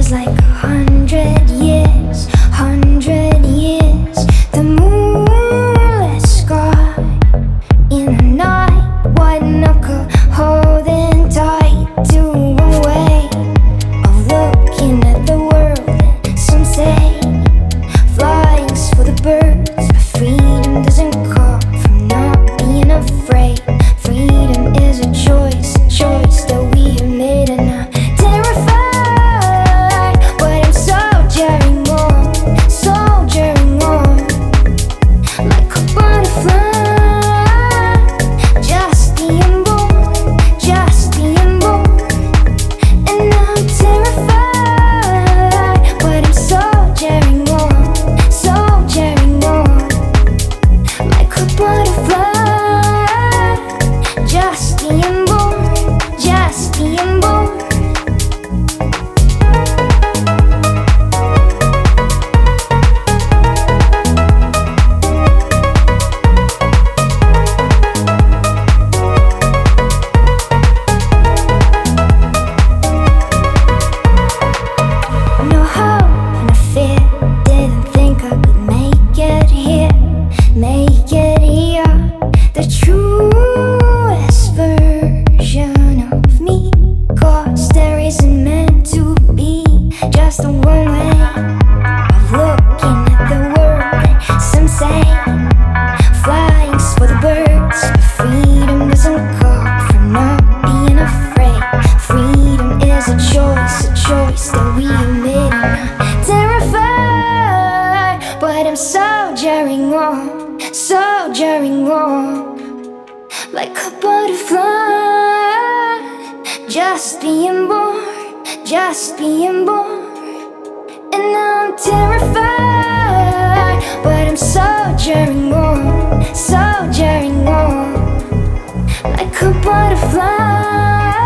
like 100 years, 100 years. The moonless sky in the night, white knuckle holding tight to a way of looking at the world. And some say flying's for the birds, but freedom doesn't come from not being afraid. Freedom is a choice that we have made, and I'm terrified, but I'm soldiering on, like a butterfly, just being born, and I'm terrified, but I'm soldiering on, like a butterfly, just being born, just being born. No hope and a fear, didn't think I could make it here, the truest version of me. 'Cause there isn't meant to be just a one way of looking at the world. Some say flying's for the birds, but freedom doesn't come from not being afraid. Freedom is a choice that we have made, and I'm terrified, but I'm soldiering on, like a butterfly, just being born, and I'm terrified, but I'm soldiering on, like a butterfly.